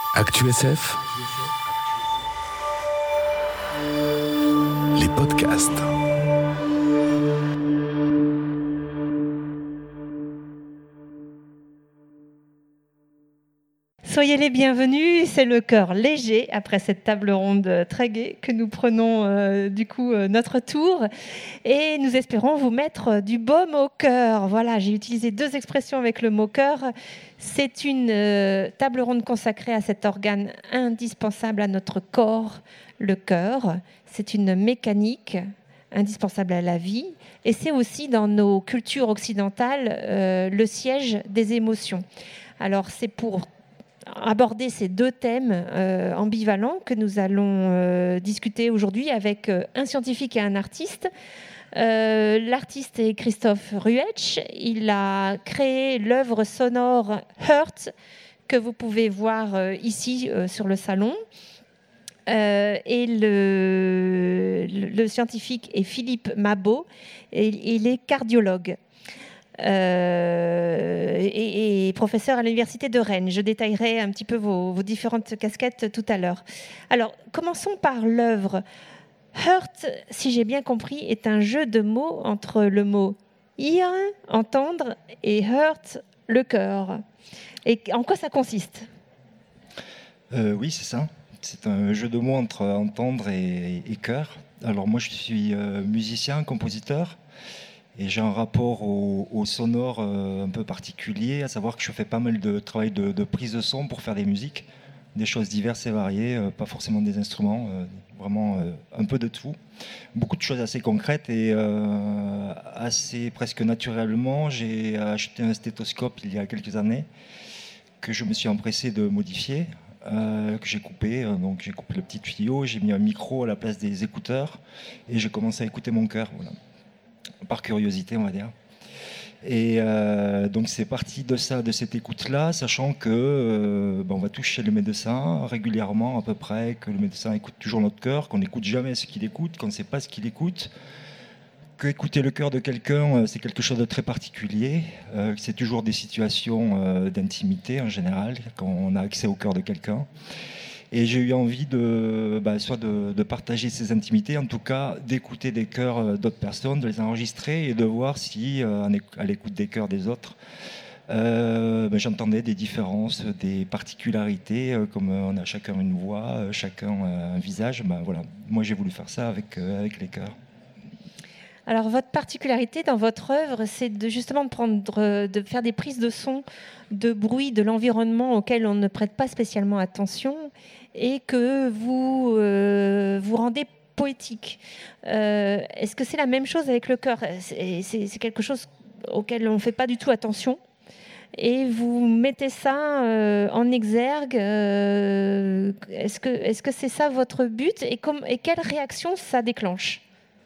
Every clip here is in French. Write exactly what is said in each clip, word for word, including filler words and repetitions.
Actu S F, les podcasts. Soyez les bienvenus, c'est le cœur léger après cette table ronde très gaie que nous prenons euh, du coup euh, notre tour et nous espérons vous mettre du baume au cœur. Voilà, j'ai utilisé deux expressions avec le mot cœur. C'est une euh, table ronde consacrée à cet organe indispensable à notre corps, le cœur. C'est une mécanique indispensable à la vie et c'est aussi dans nos cultures occidentales euh, le siège des émotions. Alors c'est pour aborder ces deux thèmes euh, ambivalents que nous allons euh, discuter aujourd'hui avec euh, un scientifique et un artiste. Euh, l'artiste est Christophe Ruetsch. Il a créé l'œuvre sonore Heart que vous pouvez voir euh, ici euh, sur le salon. Euh, et le, le, le scientifique est Philippe Mabot et il est cardiologue. Euh, et, et professeur à l'université de Rennes. Je détaillerai un petit peu vos, vos différentes casquettes tout à l'heure. Alors, commençons par l'œuvre. Heart, si j'ai bien compris, est un jeu de mots entre le mot ear, entendre, et heart, le cœur. Et en quoi ça consiste ? euh, Oui, c'est ça. C'est un jeu de mots entre entendre et, et cœur. Alors moi, je suis euh, musicien, compositeur. Et j'ai un rapport au, au sonore euh, un peu particulier, à savoir que je fais pas mal de travail de, de prise de son pour faire des musiques, des choses diverses et variées, euh, pas forcément des instruments, euh, vraiment euh, un peu de tout. Beaucoup de choses assez concrètes et euh, assez presque naturellement, j'ai acheté un stéthoscope il y a quelques années que je me suis empressé de modifier, euh, que j'ai coupé. Donc j'ai coupé le petit tuyau, j'ai mis un micro à la place des écouteurs et j'ai commencé à écouter mon cœur. Voilà. Par curiosité, on va dire. Et euh, donc c'est parti de ça, de cette écoute-là, sachant que euh, ben on va tous chez le médecin régulièrement à peu près, que le médecin écoute toujours notre cœur, qu'on n'écoute jamais ce qu'il écoute, qu'on ne sait pas ce qu'il écoute, que écouter le cœur de quelqu'un, c'est quelque chose de très particulier, euh, c'est toujours des situations euh, d'intimité en général, quand on a accès au cœur de quelqu'un. Et j'ai eu envie de, bah, soit de, de partager ces intimités, en tout cas d'écouter des cœurs d'autres personnes, de les enregistrer et de voir si, euh, à l'écoute des cœurs des autres, euh, bah, j'entendais des différences, des particularités, euh, comme on a chacun une voix, euh, chacun euh, un visage. Bah, voilà. Moi, j'ai voulu faire ça avec, euh, avec les cœurs. Alors, votre particularité dans votre œuvre, c'est de, justement de, prendre, de faire des prises de son, de bruit, de l'environnement auquel on ne prête pas spécialement attention et que vous euh, vous rendez poétique. Euh, est-ce que c'est la même chose avec le cœur ? c'est, c'est, c'est quelque chose auquel on ne fait pas du tout attention et vous mettez ça euh, en exergue. Euh, est-ce que, est-ce que c'est ça votre but et, comme, et quelle réaction ça déclenche ?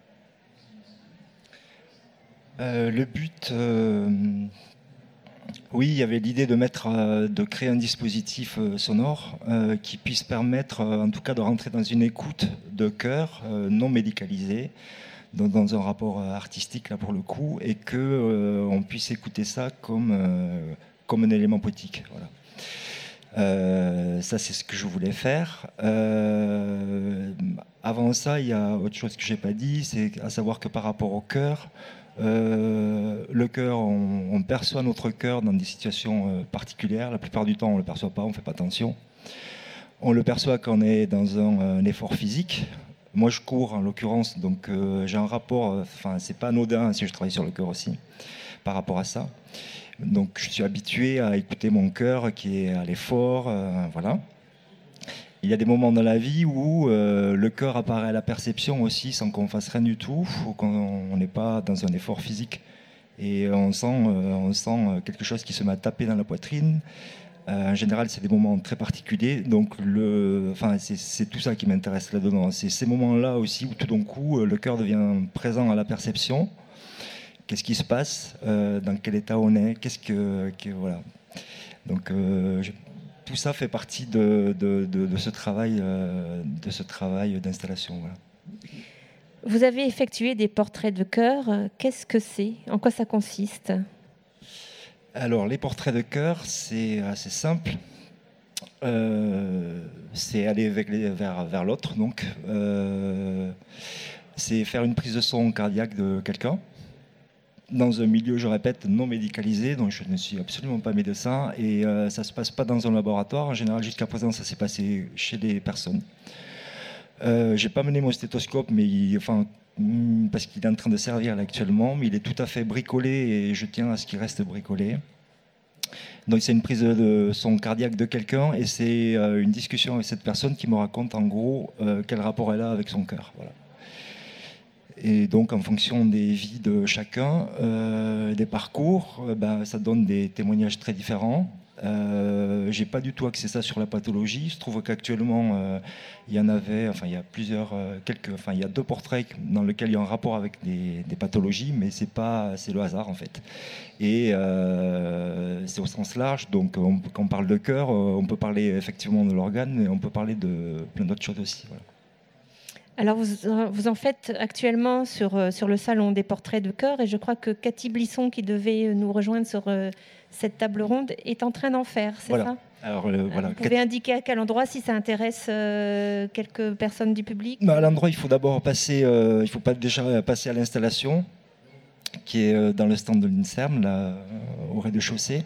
Euh, le but, euh, oui, il y avait l'idée de mettre, euh, de créer un dispositif euh, sonore euh, qui puisse permettre, euh, en tout cas, de rentrer dans une écoute de cœur euh, non médicalisée, dans, dans un rapport euh, artistique là pour le coup, et que euh, on puisse écouter ça comme euh, comme un élément poétique. Voilà. Euh, ça, c'est ce que je voulais faire. Euh, avant ça, il y a autre chose que j'ai pas dit, c'est à savoir que par rapport au cœur. Euh, le cœur, on, on perçoit notre cœur dans des situations euh, particulières. La plupart du temps, on ne le perçoit pas, on ne fait pas attention. On le perçoit quand on est dans un, un effort physique. Moi, je cours en l'occurrence, donc euh, j'ai un rapport. Enfin, euh, c'est pas anodin si je travaille sur le cœur aussi, par rapport à ça. Donc, je suis habitué à écouter mon cœur qui est à l'effort, euh, voilà. Il y a des moments dans la vie où euh, le cœur apparaît à la perception aussi sans qu'on fasse rien du tout, ou qu'on n'est pas dans un effort physique. Et on sent, euh, on sent quelque chose qui se met à taper dans la poitrine. Euh, en général, c'est des moments très particuliers. Donc, le, enfin, c'est, c'est tout ça qui m'intéresse là-dedans. C'est ces moments-là aussi où tout d'un coup, le cœur devient présent à la perception. Qu'est-ce qui se passe euh, Dans quel état on est Qu'est-ce que, que voilà. Donc, euh, je, tout ça fait partie de, de, de, de ce travail, euh, de ce travail d'installation. Voilà. Vous avez effectué des portraits de cœur. Qu'est-ce que c'est ? En quoi ça consiste ? Alors, les portraits de cœur, c'est assez simple. euh, c'est aller avec les, vers, vers l'autre. Donc, euh, c'est faire une prise de son cardiaque de quelqu'un dans un milieu, je répète, non médicalisé, donc je ne suis absolument pas médecin, et euh, ça ne se passe pas dans un laboratoire. En général, jusqu'à présent, ça s'est passé chez les personnes. Euh, je n'ai pas mené mon stéthoscope, mais il, enfin, parce qu'il est en train de servir là, actuellement, mais il est tout à fait bricolé, et je tiens à ce qu'il reste bricolé. Donc c'est une prise de son cardiaque de quelqu'un, et c'est euh, une discussion avec cette personne qui me raconte en gros euh, quel rapport elle a avec son cœur. Voilà. Et donc, en fonction des vies de chacun, euh, des parcours, euh, ben, ça donne des témoignages très différents. Euh, j'ai pas du tout axé ça sur la pathologie. Je trouve qu'actuellement, euh, il y en avait, enfin, il y a plusieurs, euh, quelques, enfin, il y a deux portraits dans lesquels il y a un rapport avec des, des pathologies, mais c'est pas, c'est le hasard en fait. Et euh, c'est au sens large. Donc, on, quand on parle de cœur, on peut parler effectivement de l'organe, mais on peut parler de plein d'autres choses aussi. Voilà. Alors, vous, vous en faites actuellement sur, sur le salon des portraits de cœur, et je crois que Cathy Blisson, qui devait nous rejoindre sur euh, cette table ronde, est en train d'en faire, c'est voilà. ça ? Alors, euh, voilà. Vous pouvez indiquer à quel endroit, si ça intéresse euh, quelques personnes du public ? bah, À l'endroit, il faut d'abord passer, euh, il faut pas déjà passer à l'installation, qui est dans le stand de l'INSERM, là, au rez-de-chaussée.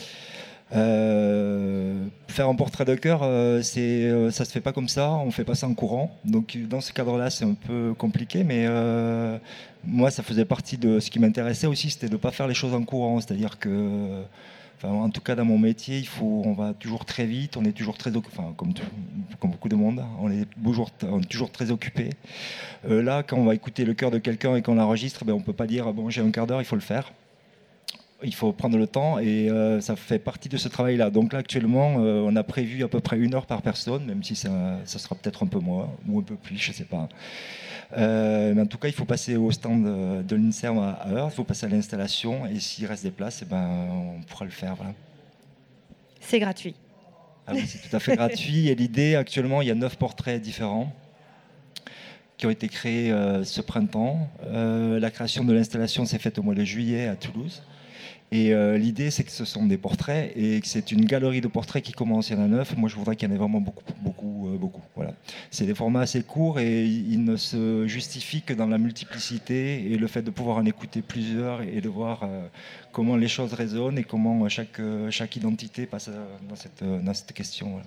Euh, faire un portrait de cœur, euh, c'est, euh, ça se fait pas comme ça, on fait pas ça en courant. Donc dans ce cadre-là, c'est un peu compliqué, mais euh, moi, ça faisait partie de ce qui m'intéressait aussi, c'était de pas faire les choses en courant. C'est-à-dire que, enfin, en tout cas dans mon métier, il faut, on va toujours très vite, on est toujours très, enfin, comme, tout, comme beaucoup de monde, on est toujours, on est toujours très occupé. Euh, là, quand on va écouter le cœur de quelqu'un et qu'on l'enregistre, ben, on peut pas dire bon, j'ai un quart d'heure, il faut le faire. Il faut prendre le temps, et euh, ça fait partie de ce travail-là. Donc là, actuellement, euh, on a prévu à peu près une heure par personne, même si ça, ça sera peut-être un peu moins ou un peu plus, je ne sais pas. Euh, mais en tout cas, il faut passer au stand de, de l'INSERM à heure, il faut passer à l'installation, et s'il reste des places, eh ben, on pourra le faire. Voilà. C'est gratuit. Ah oui, c'est tout à fait gratuit. Et l'idée, actuellement, il y a neuf portraits différents qui ont été créés euh, ce printemps. Euh, la création de l'installation s'est faite au mois de juillet à Toulouse. Et euh, l'idée, c'est que ce sont des portraits, et que c'est une galerie de portraits qui commence. Il y en a neuf. Moi, je voudrais qu'il y en ait vraiment beaucoup, beaucoup, euh, beaucoup. Voilà. C'est des formats assez courts, et ils ne se justifient que dans la multiplicité et le fait de pouvoir en écouter plusieurs, et de voir euh, comment les choses résonnent et comment chaque, chaque identité passe dans cette, dans cette question. Voilà.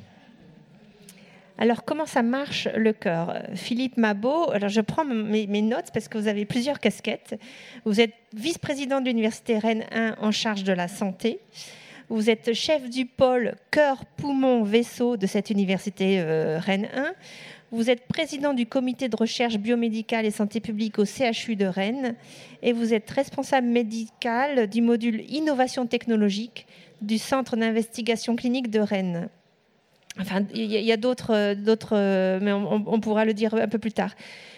Alors, comment ça marche le cœur ? Philippe Mabot, alors je prends mes, mes notes parce que vous avez plusieurs casquettes. Vous êtes vice-président de l'Université Rennes un en charge de la santé. Vous êtes chef du pôle cœur, poumon, vaisseau de cette Université euh, Rennes un. Vous êtes président du comité de recherche biomédicale et santé publique au C H U de Rennes. Et vous êtes responsable médical du module innovation technologique du centre d'investigation clinique de Rennes. Enfin, il y a d'autres, d'autres, mais on, on pourra le dire un peu plus tard.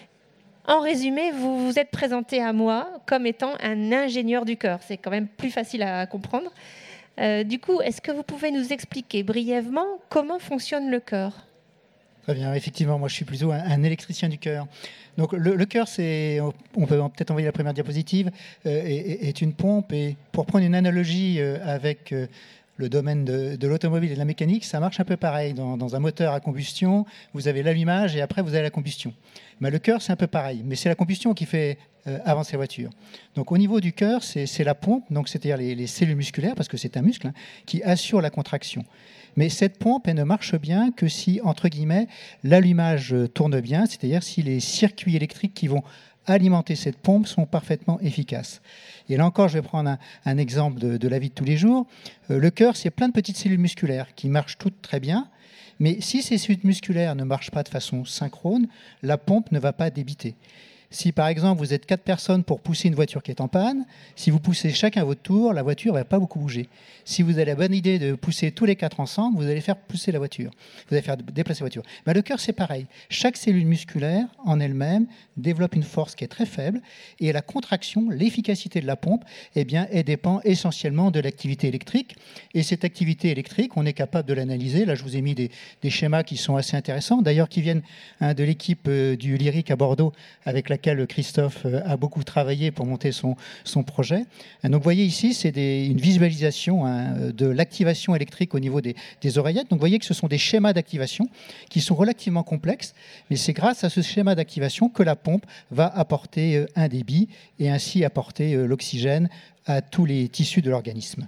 En résumé, vous vous êtes présenté à moi comme étant un ingénieur du cœur. C'est quand même plus facile à comprendre. Euh, du coup, est-ce que vous pouvez nous expliquer brièvement comment fonctionne le cœur ? Très bien, effectivement, moi je suis plutôt un, un électricien du cœur. Donc le, le cœur, c'est, on peut peut-être envoyer la première diapositive, euh, est, est une pompe. Et pour prendre une analogie euh, avec euh, le domaine de, de l'automobile et de la mécanique, ça marche un peu pareil. Dans, dans un moteur à combustion, vous avez l'allumage et après vous avez la combustion. Mais le cœur, c'est un peu pareil, mais c'est la combustion qui fait euh, avancer la voiture. Donc au niveau du cœur, c'est, c'est la pompe, donc c'est-à-dire les, les cellules musculaires, parce que c'est un muscle, hein, qui assure la contraction. Mais cette pompe, elle ne marche bien que si, entre guillemets, l'allumage tourne bien, c'est-à-dire si les circuits électriques qui vont alimenter cette pompe sont parfaitement efficaces. Et là encore, je vais prendre un, un exemple de, de la vie de tous les jours. Euh, le cœur, c'est plein de petites cellules musculaires qui marchent toutes très bien, mais si ces cellules musculaires ne marchent pas de façon synchrone, la pompe ne va pas débiter. Si par exemple vous êtes quatre personnes pour pousser une voiture qui est en panne, si vous poussez chacun à votre tour, la voiture ne va pas beaucoup bouger. Si vous avez la bonne idée de pousser tous les quatre ensemble, vous allez faire pousser la voiture, vous allez faire déplacer la voiture. Mais le cœur, c'est pareil. Chaque cellule musculaire en elle-même développe une force qui est très faible, et la contraction, l'efficacité de la pompe, eh bien, elle dépend essentiellement de l'activité électrique. Et cette activité électrique, on est capable de l'analyser. Là, je vous ai mis des, des schémas qui sont assez intéressants, d'ailleurs qui viennent hein, de l'équipe euh, du Lyric à Bordeaux, avec la laquelle Christophe a beaucoup travaillé pour monter son, son projet. Donc vous voyez ici, c'est des, une visualisation hein, de l'activation électrique au niveau des, des oreillettes. Donc vous voyez que ce sont des schémas d'activation qui sont relativement complexes, mais c'est grâce à ce schéma d'activation que la pompe va apporter un débit et ainsi apporter l'oxygène à tous les tissus de l'organisme.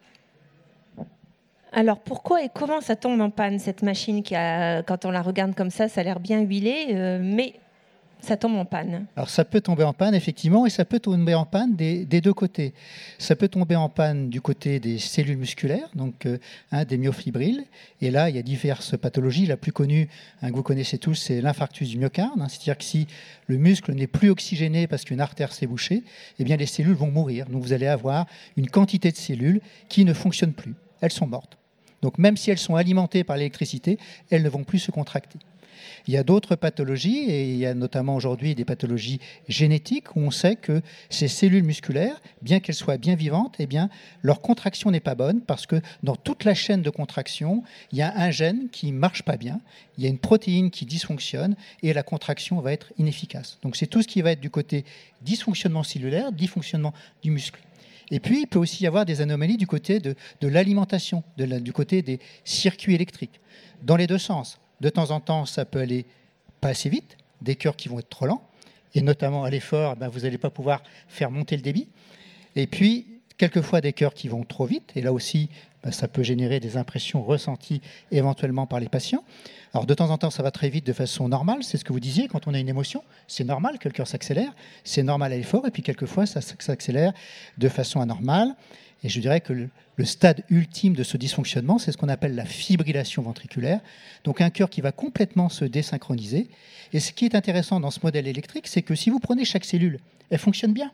Alors pourquoi et comment ça tombe en panne cette machine qui a, quand on la regarde comme ça, ça a l'air bien huilé, euh, mais ça tombe en panne? Alors ça peut tomber en panne effectivement, et ça peut tomber en panne des, des deux côtés. Ça peut tomber en panne du côté des cellules musculaires, donc euh, hein, des myofibrilles, et là il y a diverses pathologies. La plus connue hein, que vous connaissez tous, c'est l'infarctus du myocarde, hein, c'est-à-dire que si le muscle n'est plus oxygéné parce qu'une artère s'est bouchée, eh bien les cellules vont mourir. Donc vous allez avoir une quantité de cellules qui ne fonctionnent plus, elles sont mortes. Donc même si elles sont alimentées par l'électricité, elles ne vont plus se contracter. Il y a d'autres pathologies, et il y a notamment aujourd'hui des pathologies génétiques où on sait que ces cellules musculaires, bien qu'elles soient bien vivantes, eh bien, leur contraction n'est pas bonne parce que dans toute la chaîne de contraction, il y a un gène qui ne marche pas bien, il y a une protéine qui dysfonctionne et la contraction va être inefficace. Donc c'est tout ce qui va être du côté dysfonctionnement cellulaire, dysfonctionnement du muscle. Et puis, il peut aussi y avoir des anomalies du côté de, de l'alimentation, de la, du côté des circuits électriques, dans les deux sens. De temps en temps, ça peut aller pas assez vite, des cœurs qui vont être trop lents, et notamment à l'effort, ben, vous n'allez pas pouvoir faire monter le débit. Et puis, quelquefois, des cœurs qui vont trop vite, et là aussi, ben, ça peut générer des impressions ressenties éventuellement par les patients. Alors, de temps en temps, ça va très vite de façon normale, c'est ce que vous disiez, quand on a une émotion, c'est normal que le cœur s'accélère, c'est normal à l'effort, et puis quelquefois, ça s'accélère de façon anormale. Et je dirais que le, le stade ultime de ce dysfonctionnement, c'est ce qu'on appelle la fibrillation ventriculaire, donc un cœur qui va complètement se désynchroniser. Et ce qui est intéressant dans ce modèle électrique, c'est que si vous prenez chaque cellule, elle fonctionne bien.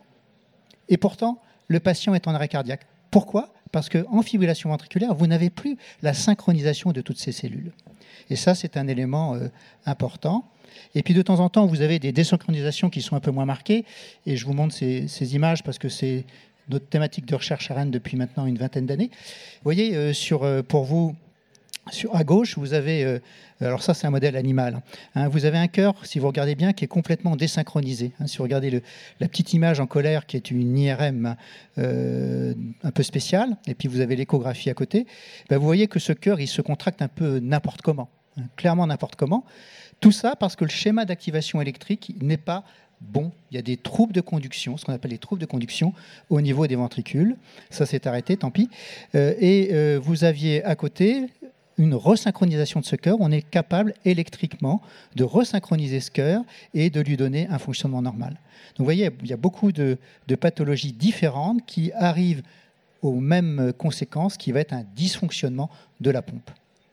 Et pourtant, le patient est en arrêt cardiaque. Pourquoi ? Parce qu'en fibrillation ventriculaire, vous n'avez plus la synchronisation de toutes ces cellules. Et ça, c'est un élément euh, important. Et puis, de temps en temps, vous avez des désynchronisations qui sont un peu moins marquées. Et je vous montre ces, ces images parce que c'est notre thématique de recherche à Rennes depuis maintenant une vingtaine d'années. Vous voyez, euh, sur, euh, pour vous, sur, à gauche, vous avez... Euh, alors ça, c'est un modèle animal. Hein, vous avez un cœur, si vous regardez bien, qui est complètement désynchronisé. Hein, si vous regardez le, la petite image en colère, qui est une I R M euh, un peu spéciale, et puis vous avez l'échographie à côté, ben vous voyez que ce cœur, il se contracte un peu n'importe comment. Hein, clairement n'importe comment. Tout ça parce que le schéma d'activation électrique n'est pas bon. Il y a des troubles de conduction, ce qu'on appelle les troubles de conduction au niveau des ventricules. Ça s'est arrêté, tant pis. Euh, et euh, vous aviez à côté une resynchronisation de ce cœur. On est capable électriquement de resynchroniser ce cœur et de lui donner un fonctionnement normal. Donc vous voyez, il y a beaucoup de, de pathologies différentes qui arrivent aux mêmes conséquences, qui va être un dysfonctionnement de la pompe.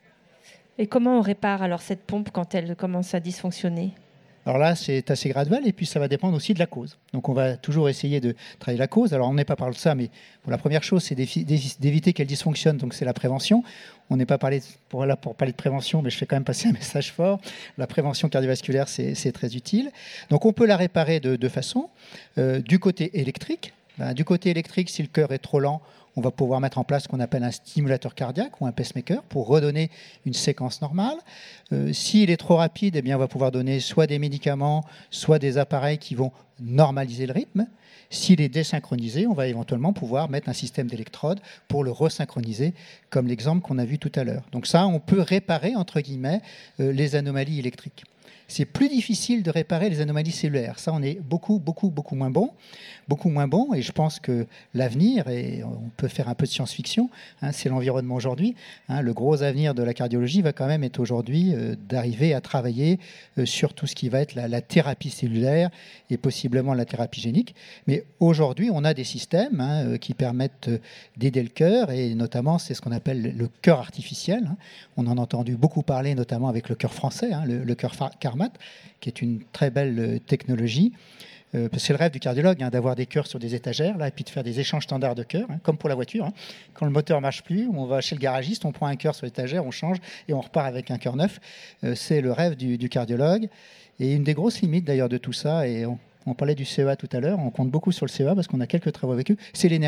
Et comment on répare alors cette pompe quand elle commence à dysfonctionner ? Alors là, c'est assez graduel et puis ça va dépendre aussi de la cause. Donc on va toujours essayer de travailler la cause. Alors on n'est pas parlé de ça, mais bon, la première chose, c'est d'éviter qu'elle dysfonctionne, donc c'est la prévention. On n'est pas parlé pour, là pour parler de prévention, mais je fais quand même passer un message fort. La prévention cardiovasculaire, c'est très utile. Donc on peut la réparer de deux façons. Euh, du côté électrique, ben, du côté électrique, si le cœur est trop lent, on va pouvoir mettre en place ce qu'on appelle un stimulateur cardiaque ou un pacemaker pour redonner une séquence normale. Euh, S'il est trop rapide, eh bien, on va pouvoir donner soit des médicaments, soit des appareils qui vont normaliser le rythme. S'il est désynchronisé, on va éventuellement pouvoir mettre un système d'électrodes pour le resynchroniser, comme l'exemple qu'on a vu tout à l'heure. Donc ça, on peut réparer, entre guillemets, euh, les anomalies électriques. C'est plus difficile de réparer les anomalies cellulaires. Ça, on est beaucoup, beaucoup, beaucoup moins bon. Beaucoup moins bon. Et je pense que l'avenir, et on peut faire un peu de science-fiction, hein, c'est l'environnement aujourd'hui. Hein, le gros avenir de la cardiologie va quand même être aujourd'hui euh, d'arriver à travailler euh, sur tout ce qui va être la, la thérapie cellulaire et possiblement la thérapie génique. Mais aujourd'hui, on a des systèmes hein, euh, qui permettent euh, d'aider le cœur. Et notamment, c'est ce qu'on appelle le cœur artificiel. Hein. On en a entendu beaucoup parler, notamment avec le cœur français, hein, le, le cœur Carmat, qui est une très belle technologie. Euh, c'est le rêve du cardiologue hein, d'avoir des cœurs sur des étagères là, et puis de faire des échanges standards de cœurs, hein, comme pour la voiture. Hein. Quand le moteur ne marche plus, on va chez le garagiste, on prend un cœur sur l'étagère, on change et on repart avec un cœur neuf. Euh, c'est le rêve du, du cardiologue. Et une des grosses limites d'ailleurs de tout ça, et on, on parlait du C E A tout à l'heure, on compte beaucoup sur le C E A parce qu'on a quelques travaux avec eux, c'est l'énergie.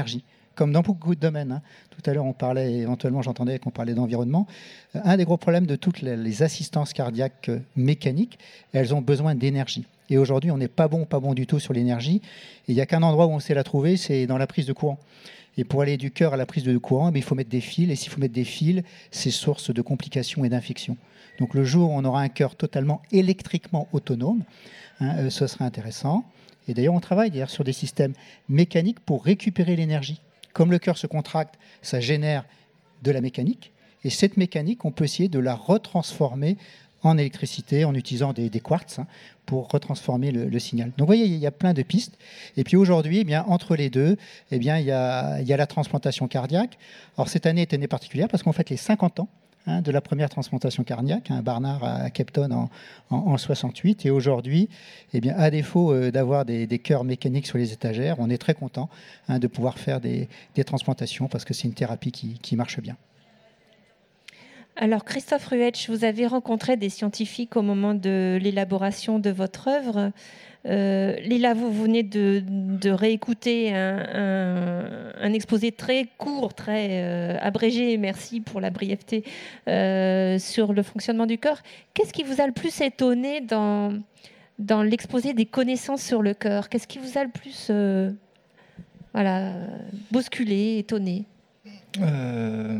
comme dans beaucoup de domaines. Hein. Tout à l'heure, on parlait, éventuellement, j'entendais qu'on parlait d'environnement. Un des gros problèmes de toutes les, les assistances cardiaques mécaniques, elles ont besoin d'énergie. Et aujourd'hui, on n'est pas bon, pas bon du tout sur l'énergie. Et il n'y a qu'un endroit où on sait la trouver, c'est dans la prise de courant. Et pour aller du cœur à la prise de courant, eh bien, il faut mettre des fils. Et s'il faut mettre des fils, c'est source de complications et d'infections. Donc le jour où on aura un cœur totalement électriquement autonome, hein, euh, ce serait intéressant. Et d'ailleurs, on travaille d'ailleurs sur des systèmes mécaniques pour récupérer l'énergie. Comme le cœur se contracte, ça génère de la mécanique. Et cette mécanique, on peut essayer de la retransformer en électricité en utilisant des, des quartz hein, pour retransformer le, le signal. Donc vous voyez, il y a plein de pistes. Et puis aujourd'hui, eh bien, entre les deux, eh bien, il y a, il y a la transplantation cardiaque. Alors cette année est une année particulière parce qu'on fête les cinquante ans hein, de la première transplantation cardiaque, hein, Barnard à Cape Town en, en, en soixante-huit. Et aujourd'hui, eh bien, à défaut euh, d'avoir des, des cœurs mécaniques sur les étagères, on est très content hein, de pouvoir faire des, des transplantations parce que c'est une thérapie qui, qui marche bien. Alors, Christophe Ruetsch, vous avez rencontré des scientifiques au moment de l'élaboration de votre œuvre. Euh, Lila, vous venez de, de réécouter un, un, un exposé très court, très euh, abrégé, merci pour la brièveté, euh, sur le fonctionnement du cœur. Qu'est-ce qui vous a le plus étonné dans, dans l'exposé des connaissances sur le cœur? Qu'est-ce qui vous a le plus euh, voilà, bousculé, étonné? euh...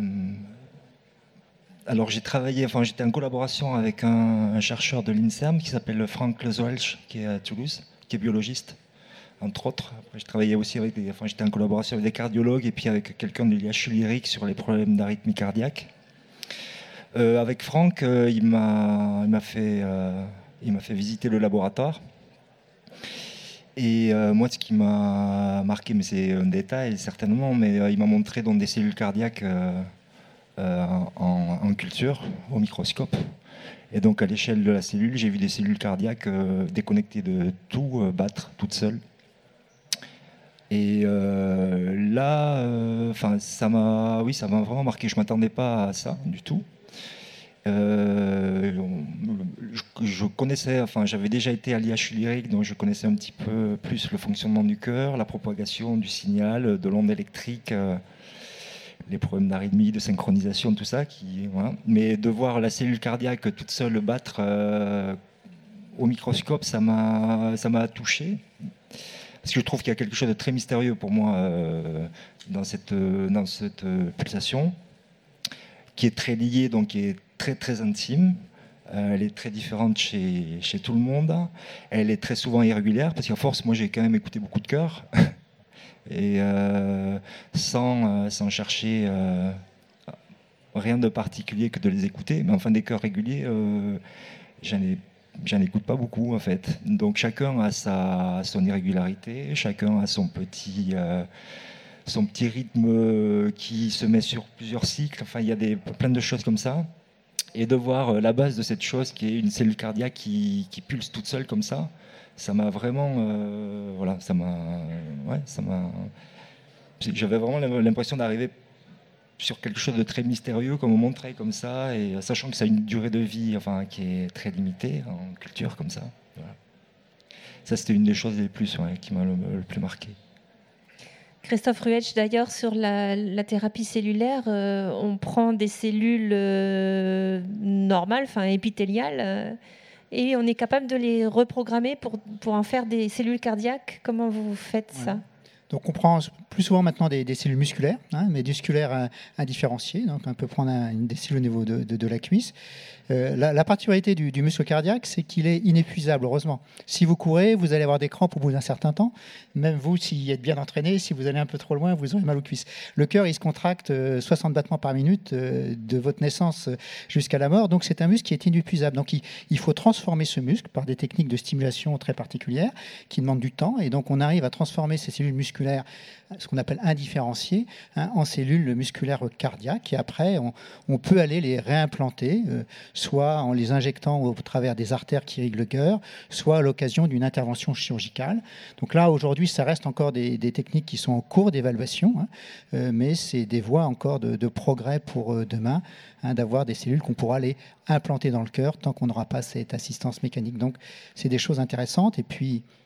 Alors j'ai travaillé, enfin j'étais en collaboration avec un, un chercheur de l'INSERM qui s'appelle Frank Lezwelsch, qui est à Toulouse, qui est biologiste, entre autres. Après, je travaillais aussi avec des, enfin j'étais en collaboration avec des cardiologues et puis avec quelqu'un de l'I H U Lyrique sur les problèmes d'arythmie cardiaque. Euh, avec Frank, euh, il m'a, il m'a fait, euh, il m'a fait visiter le laboratoire. Et euh, moi, ce qui m'a marqué, mais c'est un détail certainement, mais euh, il m'a montré donc des cellules cardiaques. Euh, Euh, en, en culture, au microscope. Et donc à l'échelle de la cellule, j'ai vu des cellules cardiaques euh, déconnectées de tout, euh, battre toutes seules. Et euh, là, enfin, euh, ça m'a, oui, ça m'a vraiment marqué. Je m'attendais pas à ça du tout. Euh, je, je connaissais, enfin, j'avais déjà été à l'I H U Lyrique, donc je connaissais un petit peu plus le fonctionnement du cœur, la propagation du signal, de l'onde électrique. Euh, les problèmes d'arythmie, de synchronisation, tout ça. Qui, voilà. Mais de voir la cellule cardiaque toute seule battre euh, au microscope, ça m'a, ça m'a touché. Parce que je trouve qu'il y a quelque chose de très mystérieux pour moi euh, dans cette, dans cette pulsation, qui est très liée, donc qui est très très intime. Euh, elle est très différente chez, chez tout le monde. Elle est très souvent irrégulière, parce qu'à force, moi j'ai quand même écouté beaucoup de chœurs. Et euh, sans, euh, sans chercher euh, rien de particulier que de les écouter. Mais enfin, des chœurs réguliers, euh, j'en ai, j'en écoute pas beaucoup en fait. Donc chacun a sa, son irrégularité, chacun a son petit, euh, son petit rythme qui se met sur plusieurs cycles. Enfin, il y a des, plein de choses comme ça. Et de voir la base de cette chose qui est une cellule cardiaque qui, qui pulse toute seule comme ça, ça m'a vraiment, euh, voilà, ça m'a, ouais, ça m'a. J'avais vraiment l'impression d'arriver sur quelque chose de très mystérieux, comme on montrait comme ça, et sachant que ça a une durée de vie, enfin, qui est très limitée en culture comme ça. Voilà. Ça, c'était une des choses les plus, ouais, qui m'a le, le plus marqué. Christophe Ruetsch, d'ailleurs, sur la, la thérapie cellulaire, euh, on prend des cellules euh, normales, enfin épithéliales. Euh, Et on est capable de les reprogrammer pour, pour en faire des cellules cardiaques. Comment vous faites ça? Ouais. Donc on prend plus souvent maintenant des, des cellules musculaires, hein, mais musculaires indifférenciées. Donc on peut prendre un, une, des cellules au niveau de, de, de la cuisse. Euh, la, la particularité du, du muscle cardiaque, c'est qu'il est inépuisable, heureusement. Si vous courez, vous allez avoir des crampes au bout d'un certain temps. Même vous, s'il êtes bien entraîné, si vous allez un peu trop loin, vous aurez mal aux cuisses. Le cœur, il se contracte euh, soixante battements par minute euh, de votre naissance jusqu'à la mort. Donc c'est un muscle qui est inépuisable. Donc il, il faut transformer ce muscle par des techniques de stimulation très particulières qui demandent du temps. Et donc on arrive à transformer ces cellules musculaires, ce qu'on appelle indifférenciées, hein, en cellules musculaires cardiaques. Et après, on, on peut aller les réimplanter, euh, soit en les injectant au travers des artères qui irriguent le cœur, soit à l'occasion d'une intervention chirurgicale. Donc là, aujourd'hui, ça reste encore des, des techniques qui sont en cours d'évaluation, hein, euh, mais c'est des voies encore de, de progrès pour euh, demain, hein, d'avoir des cellules qu'on pourra aller implanter dans le cœur tant qu'on n'aura pas cette assistance mécanique. Donc, c'est des choses intéressantes. Et puis,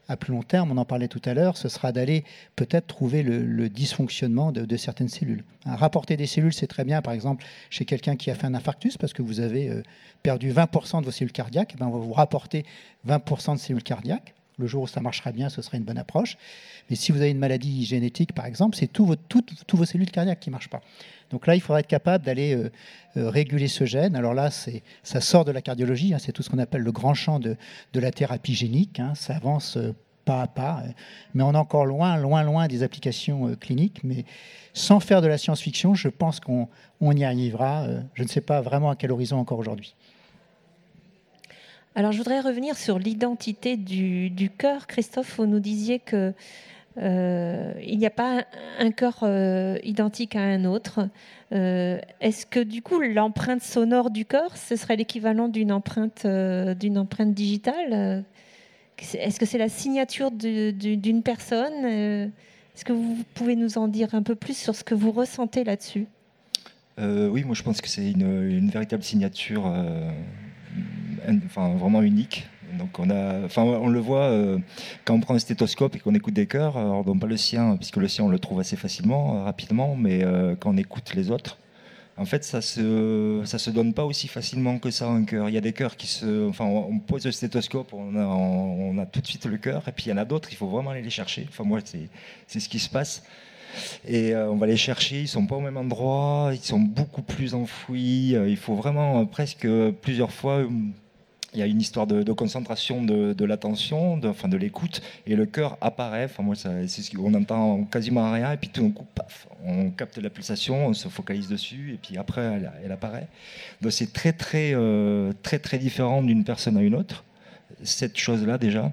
à plus long terme, on en parlait tout à l'heure, ce sera d'aller peut-être trouver le, le dysfonctionnement de, de certaines cellules. Hein, rapporter des cellules, c'est très bien, par exemple, chez quelqu'un qui a fait un infarctus, parce que vous avez euh, perdu vingt pour cent de vos cellules cardiaques, eh bien, on va vous rapporter vingt pour cent de cellules cardiaques. Le jour où ça marchera bien, ce sera une bonne approche. Mais si vous avez une maladie génétique, par exemple, c'est tous vos, tout, tous vos cellules cardiaques qui ne marchent pas. Donc là, il faudra être capable d'aller euh, euh, réguler ce gène. Alors là, c'est, ça sort de la cardiologie, hein, c'est tout ce qu'on appelle le grand champ de, de la thérapie génique. Hein, ça avance euh, pas à pas, euh, mais on est encore loin, loin, loin des applications euh, cliniques. Mais sans faire de la science-fiction, je pense qu'on on y arrivera. Euh, je ne sais pas vraiment à quel horizon encore aujourd'hui. Alors, je voudrais revenir sur l'identité du, du cœur. Christophe, vous nous disiez que euh, il n'y a pas un, un cœur euh, identique à un autre. Euh, est-ce que du coup, l'empreinte sonore du cœur, ce serait l'équivalent d'une empreinte, euh, d'une empreinte digitale ? Est-ce que c'est la signature de, de, d'une personne ? Est-ce que vous pouvez nous en dire un peu plus sur ce que vous ressentez là-dessus ? euh, Oui, moi je pense que c'est une, une véritable signature. Euh... Enfin, vraiment unique. Donc on, a, enfin, on le voit euh, quand on prend un stéthoscope et qu'on écoute des chœurs, alors non pas le sien, puisque le sien on le trouve assez facilement, euh, rapidement, mais euh, quand on écoute les autres, en fait ça se, ça se donne pas aussi facilement que ça un chœur. Il y a des chœurs qui se, enfin on pose le stéthoscope, on a, on a tout de suite le chœur, et puis il y en a d'autres, il faut vraiment aller les chercher. Enfin moi c'est, c'est ce qui se passe. Et euh, on va les chercher, ils sont pas au même endroit, ils sont beaucoup plus enfouis, il faut vraiment euh, presque plusieurs fois. Il y a une histoire de, de concentration de, de l'attention, de, enfin de l'écoute, et le cœur apparaît. Enfin moi, ça, c'est ce qu'on entend quasiment rien, et puis tout d'un coup, paf, on capte la pulsation, on se focalise dessus, et puis après, elle, elle apparaît. Donc c'est très très euh, très très différent d'une personne à une autre, cette chose-là déjà.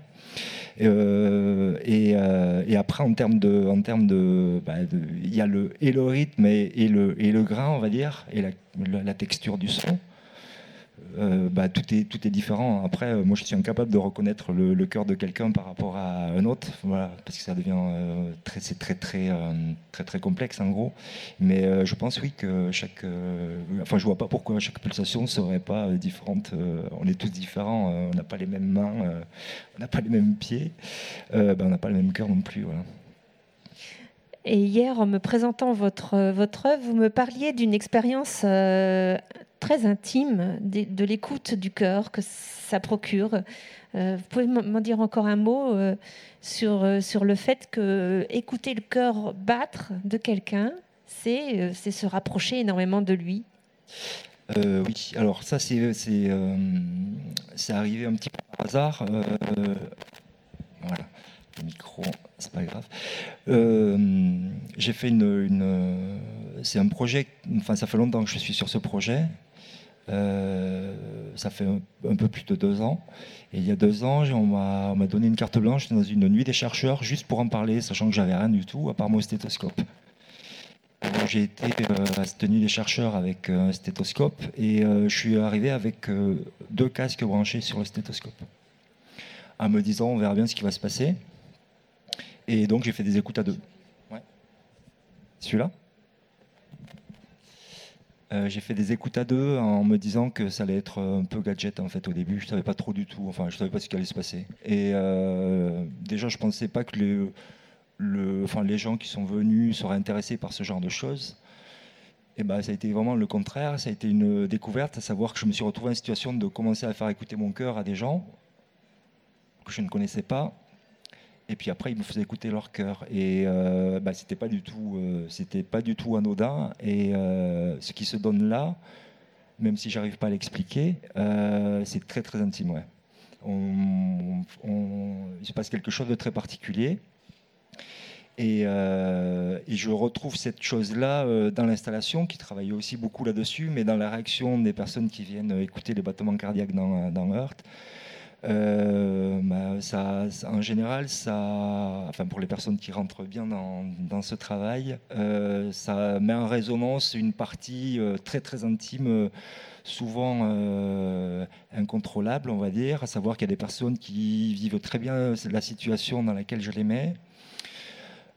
Euh, et, euh, et après, en termes de, en termes de, bah, de, il y a le et le rythme et, et le et le grain, on va dire, et la, la, la texture du son. Euh, bah, tout, est, tout est différent. Après, euh, moi, je suis incapable de reconnaître le, le cœur de quelqu'un par rapport à un autre, voilà, parce que ça devient euh, très, c'est très, très, euh, très, très complexe, en gros. Mais euh, je pense, oui, que chaque... Euh, enfin, je vois pas pourquoi chaque pulsation ne serait pas euh, différente. Euh, on est tous différents, euh, on n'a pas les mêmes mains, euh, on n'a pas les mêmes pieds, euh, bah, on n'a pas le même cœur non plus, voilà. Et hier, en me présentant votre, votre œuvre, vous me parliez d'une expérience euh, très intime de, de l'écoute du cœur que ça procure. Euh, vous pouvez m'en dire encore un mot euh, sur, euh, sur le fait que écouter le cœur battre de quelqu'un, c'est, euh, c'est se rapprocher énormément de lui. Euh, oui, alors ça, c'est, c'est, euh, c'est arrivé un petit peu par hasard. Euh, voilà. Le micro, c'est pas grave. Euh, j'ai fait une, une, c'est un projet. Enfin, ça fait longtemps que je suis sur ce projet. Euh, ça fait un, un peu plus de deux ans. Et il y a deux ans, on m'a, on m'a donné une carte blanche dans une nuit des chercheurs, juste pour en parler, sachant que j'avais rien du tout à part mon stéthoscope. Donc, j'ai été euh, à cette nuit des chercheurs avec un stéthoscope et euh, je suis arrivé avec euh, deux casques branchés sur le stéthoscope, en me disant on verra bien ce qui va se passer. Et donc j'ai fait des écoutes à deux. Ouais. Celui-là euh, J'ai fait des écoutes à deux en me disant que ça allait être un peu gadget en fait au début. Je savais pas trop du tout. Enfin, je savais pas ce qui allait se passer. Et euh, déjà, je pensais pas que les, le, enfin, les gens qui sont venus seraient intéressés par ce genre de choses. Et ben, ça a été vraiment le contraire. Ça a été une découverte, à savoir que je me suis retrouvé en situation de commencer à faire écouter mon cœur à des gens que je ne connaissais pas. Et puis après, ils me faisaient écouter leur cœur. Et euh, bah, c'était pas du tout, euh, c'était pas du tout anodin. Et euh, ce qui se donne là, même si j'arrive pas à l'expliquer, euh, c'est très très intime. Ouais. On, on, il se passe quelque chose de très particulier. Et, euh, et je retrouve cette chose-là euh, dans l'installation, qui travaille aussi beaucoup là-dessus, mais dans la réaction des personnes qui viennent écouter les battements cardiaques dans, dans Heart. Euh, bah, ça, ça, en général, ça, enfin pour les personnes qui rentrent bien dans, dans ce travail, euh, ça met en résonance une partie euh, très très intime, euh, souvent euh, incontrôlable, on va dire, à savoir qu'il y a des personnes qui vivent très bien la situation dans laquelle je les mets.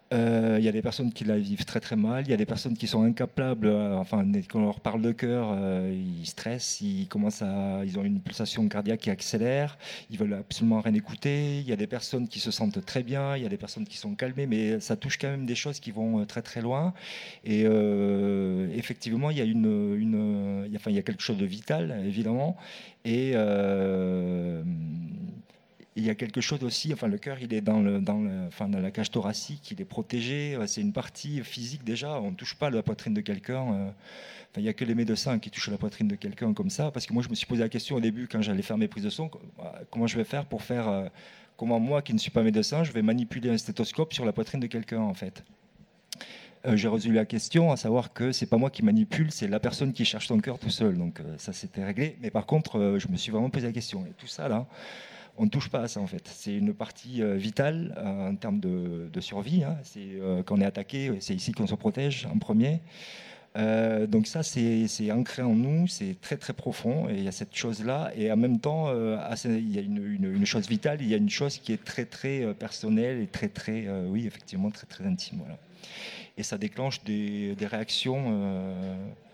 Euh, il y a des personnes qui la vivent très très mal, il y a des personnes qui sont incapables, euh, enfin quand on leur parle de cœur, euh, ils stressent, ils commencent à, ils ont une pulsation cardiaque qui accélère, ils veulent absolument rien écouter. Il y a des personnes qui se sentent très bien, il y a des personnes qui sont calmées, mais ça touche quand même des choses qui vont très très loin. Et euh, effectivement, il y a une, une, il y a, enfin, il y a quelque chose de vital évidemment, et euh, il y a quelque chose aussi, enfin le cœur il est dans, le, dans, le, enfin, dans la cage thoracique, il est protégé, c'est une partie physique déjà, on ne touche pas la poitrine de quelqu'un, euh, enfin, il n'y a que les médecins qui touchent la poitrine de quelqu'un comme ça, parce que moi je me suis posé la question au début quand j'allais faire mes prises de son, comment je vais faire pour faire, euh, comment moi qui ne suis pas médecin, je vais manipuler un stéthoscope sur la poitrine de quelqu'un en fait. Euh, j'ai résolu la question, à savoir que c'est pas moi qui manipule, c'est la personne qui cherche son cœur tout seul, donc euh, ça c'était réglé, mais par contre euh, je me suis vraiment posé la question, et tout ça là, on ne touche pas à ça en fait. C'est une partie euh, vitale euh, en termes de, de survie. Hein. C'est, euh, quand on est attaqué, c'est ici qu'on se protège en premier. Euh, donc ça, c'est, c'est ancré en nous, c'est très très profond. Et il y a cette chose-là. Et en même temps, euh, il y a une, une, une chose vitale, il y a une chose qui est très très euh, personnelle et très très, euh, oui, effectivement, très très intime. Voilà. Et ça déclenche des, des réactions. Euh,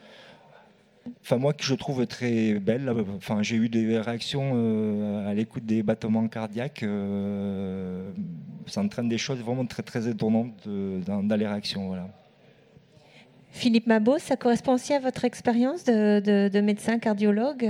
Enfin, moi, que je trouve très belle. Enfin, j'ai eu des réactions euh, à l'écoute des battements cardiaques. Euh, ça entraîne des choses vraiment très, très étonnantes de, dans, dans les réactions. Voilà. Philippe Mabot, ça correspond aussi à votre expérience de, de, de médecin cardiologue?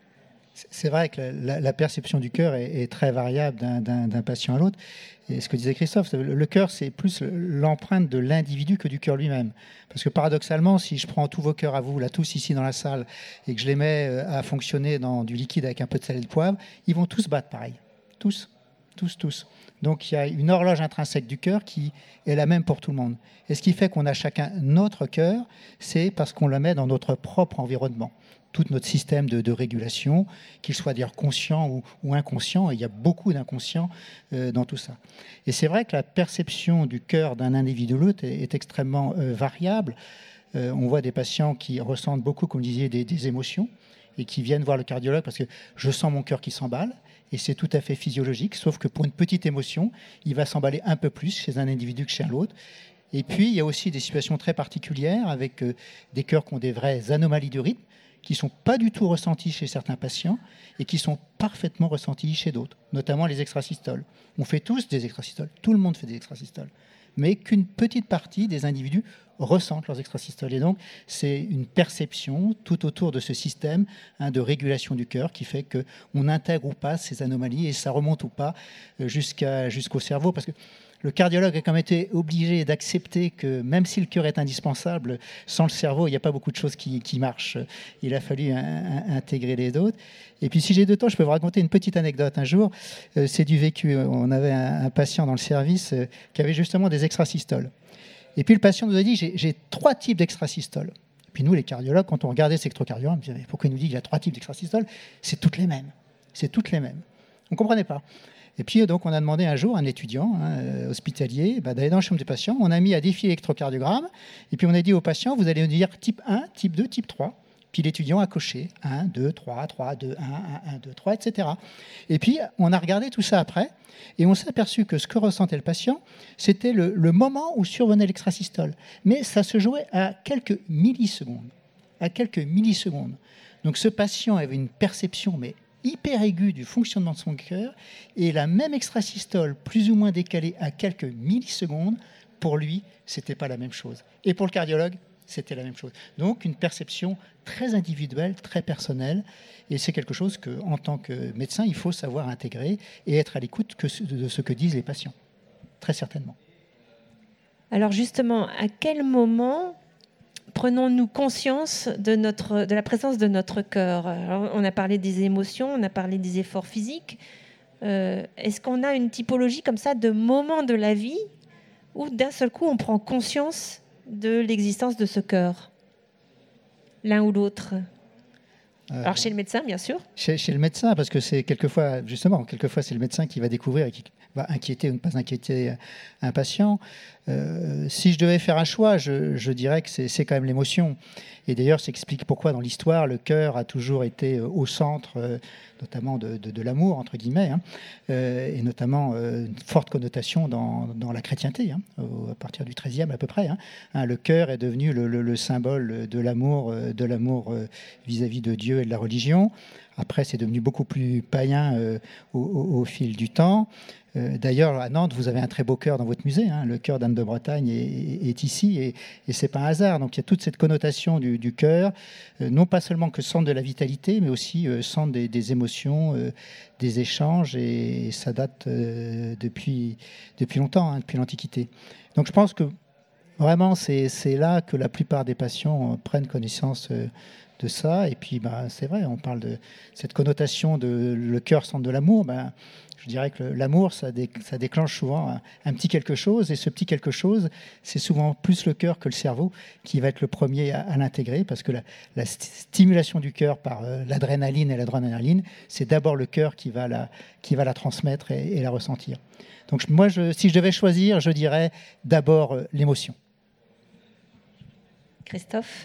C'est vrai que la, la perception du cœur est, est très variable d'un, d'un, d'un patient à l'autre. Et ce que disait Christophe, le, le cœur, c'est plus l'empreinte de l'individu que du cœur lui-même. Parce que paradoxalement, si je prends tous vos cœurs à vous, là, tous ici dans la salle, et que je les mets à fonctionner dans du liquide avec un peu de sel et de poivre, ils vont tous battre pareil. Tous, tous, tous. Donc il y a une horloge intrinsèque du cœur qui est la même pour tout le monde. Et ce qui fait qu'on a chacun notre cœur, c'est parce qu'on le met dans notre propre environnement. Tout notre système de, de régulation, qu'il soit d'ailleurs conscient ou, ou inconscient, et il y a beaucoup d'inconscient euh, dans tout ça. Et c'est vrai que la perception du cœur d'un individu ou l'autre est, est extrêmement euh, variable. Euh, on voit des patients qui ressentent beaucoup, comme vous disiez, des, des émotions, et qui viennent voir le cardiologue parce que je sens mon cœur qui s'emballe, et c'est tout à fait physiologique, sauf que pour une petite émotion, il va s'emballer un peu plus chez un individu que chez l'autre. Et puis, il y a aussi des situations très particulières avec euh, des cœurs qui ont des vraies anomalies de rythme, qui ne sont pas du tout ressentis chez certains patients et qui sont parfaitement ressentis chez d'autres, notamment les extrasystoles. On fait tous des extrasystoles, tout le monde fait des extrasystoles, mais qu'une petite partie des individus ressentent leurs extrasystoles. Et donc, c'est une perception tout autour de ce système hein, de régulation du cœur qui fait qu'on intègre ou pas ces anomalies et ça remonte ou pas jusqu'à, jusqu'au cerveau. Parce que le cardiologue a quand même été obligé d'accepter que même si le cœur est indispensable, sans le cerveau, il n'y a pas beaucoup de choses qui, qui marchent. Il a fallu un, un, intégrer les autres. Et puis si j'ai deux temps, je peux vous raconter une petite anecdote. Un jour, euh, c'est du vécu. On avait un, un patient dans le service euh, qui avait justement des extrasystoles. Et puis le patient nous a dit, j'ai, j'ai trois types d'extrasystoles. Et puis nous, les cardiologues, quand on regardait cet électrocardiogramme, on disait, pourquoi il nous dit qu'il a trois types d'extrasystoles? C'est toutes les mêmes. C'est toutes les mêmes. On ne comprenait pas. Et puis, donc, on a demandé un jour à un étudiant hein, hospitalier bah, d'aller dans la chambre du patient. On a mis à défier l'électrocardiogramme. Et puis, on a dit au patient, vous allez nous dire type un, type deux, type trois. Puis, l'étudiant a coché un, deux, trois, trois, deux, un, un, un, deux, trois, et cetera. Et puis, on a regardé tout ça après. Et on s'est aperçu que ce que ressentait le patient, c'était le, le moment où survenait l'extrasystole. Mais ça se jouait à quelques millisecondes. À quelques millisecondes. Donc, ce patient avait une perception, mais hyper aiguë du fonctionnement de son cœur et la même extrasystole plus ou moins décalée à quelques millisecondes, pour lui, c'était pas la même chose. Et pour le cardiologue, c'était la même chose. Donc une perception très individuelle, très personnelle, et c'est quelque chose que, en tant que médecin, il faut savoir intégrer et être à l'écoute de ce que disent les patients, très certainement. Alors justement, à quel moment prenons-nous conscience de, notre, de la présence de notre cœur? Alors, on a parlé des émotions, on a parlé des efforts physiques. Euh, est-ce qu'on a une typologie comme ça de moments de la vie où d'un seul coup on prend conscience de l'existence de ce cœur? L'un ou l'autre? Euh, Alors chez le médecin, bien sûr. Chez, chez le médecin, parce que c'est quelquefois, justement, quelquefois c'est le médecin qui va découvrir et qui va inquiéter ou ne pas inquiéter un patient. Euh, si je devais faire un choix, je, je dirais que c'est, c'est quand même l'émotion. Et d'ailleurs, ça explique pourquoi dans l'histoire, le cœur a toujours été au centre, euh, notamment de, de, de l'amour, entre guillemets, hein, euh, et notamment euh, une forte connotation dans, dans la chrétienté, hein, au, à partir du treizième à peu près. Hein. Hein, le cœur est devenu le, le, le symbole de l'amour, de l'amour euh, vis-à-vis de Dieu et de la religion. Après, c'est devenu beaucoup plus païen euh, au, au, au fil du temps. Euh, d'ailleurs, à Nantes, vous avez un très beau chœur dans votre musée. Hein. Le chœur d'Anne de Bretagne est, est, est ici, et, et c'est pas un hasard. Donc, il y a toute cette connotation du, du chœur, euh, non pas seulement que centre de la vitalité, mais aussi euh, centre des, des émotions, euh, des échanges, et, et ça date euh, depuis, depuis longtemps, hein, depuis l'Antiquité. Donc, je pense que vraiment, c'est, c'est là que la plupart des patients euh, prennent connaissance euh, de ça. Et puis, bah, c'est vrai, on parle de cette connotation de le cœur centre de l'amour. Bah, je dirais que l'amour, ça, dé, ça déclenche souvent un, un petit quelque chose. Et ce petit quelque chose, c'est souvent plus le cœur que le cerveau qui va être le premier à, à l'intégrer, parce que la, la stimulation du cœur par euh, l'adrénaline et l'adrénaline, c'est d'abord le cœur qui va la, qui va la transmettre et, et la ressentir. Donc moi, je, si je devais choisir, je dirais d'abord euh, l'émotion. Christophe ?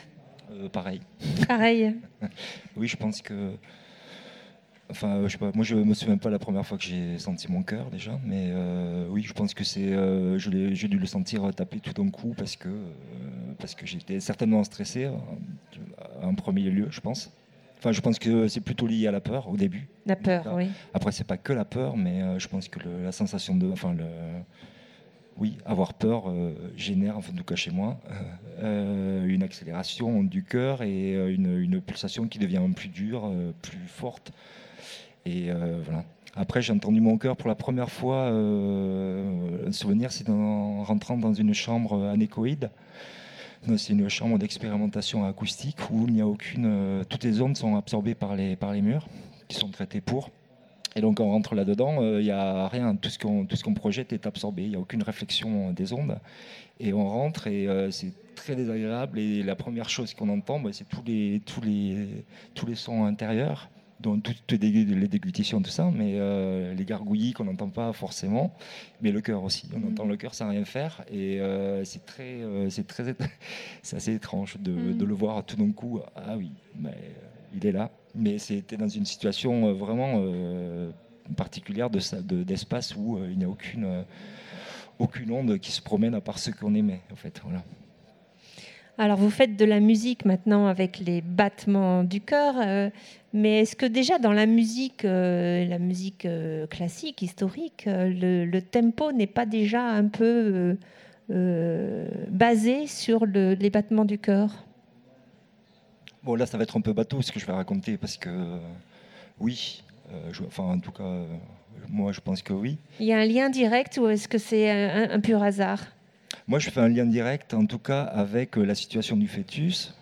Euh, pareil. Pareil. Oui, je pense que... Enfin, je sais pas, moi je me souviens pas la première fois que j'ai senti mon cœur déjà, mais euh, oui, je pense que c'est, euh, je l'ai, j'ai dû le sentir taper tout d'un coup parce que, euh, parce que j'étais certainement stressé en, en premier lieu, je pense. Enfin, je pense que c'est plutôt lié à la peur au début. La peur, oui. Après, c'est pas que la peur, mais euh, je pense que le, la sensation de, enfin le oui, avoir peur euh, génère, enfin, en tout cas chez moi, euh, une accélération du cœur et euh, une, une pulsation qui devient plus dure, euh, plus forte. Et euh, voilà. Après, j'ai entendu mon cœur pour la première fois. Euh, un souvenir, c'est en rentrant dans une chambre anéchoïde. C'est une chambre d'expérimentation acoustique où il n'y a aucune. Euh, toutes les ondes sont absorbées par les, par les murs qui sont traités pour. Et donc on rentre là-dedans, il euh, n'y a rien, tout ce qu'on tout ce qu'on projette est absorbé, il n'y a aucune réflexion des ondes. Et on rentre et euh, c'est très désagréable. Et la première chose qu'on entend, bah, c'est tous les, tous, les, tous les sons intérieurs, donc toutes les déglutitions, tout ça, mais euh, les gargouillis qu'on n'entend pas forcément, mais le cœur aussi. On entend le cœur sans rien faire. Et euh, c'est, très, euh, c'est, très, c'est assez étrange de, mmh. de le voir tout d'un coup. Ah oui, mais, euh, il est là. Mais c'était dans une situation vraiment euh, particulière de, de, d'espace où euh, il n'y a aucune, euh, aucune onde qui se promène à part ce qu'on émet, en fait. Voilà. Alors, vous faites de la musique maintenant avec les battements du cœur, euh, mais est-ce que déjà dans la musique, euh, la musique euh, classique, historique, euh, le, le tempo n'est pas déjà un peu euh, euh, basé sur le, les battements du cœur ? Bon, là, ça va être un peu bateau ce que je vais raconter, parce que euh, oui, euh, je, enfin, en tout cas, euh, moi, je pense que oui. Il y a un lien direct ou est-ce que c'est un, un pur hasard ? Moi, je fais un lien direct, en tout cas, avec la situation du fœtus.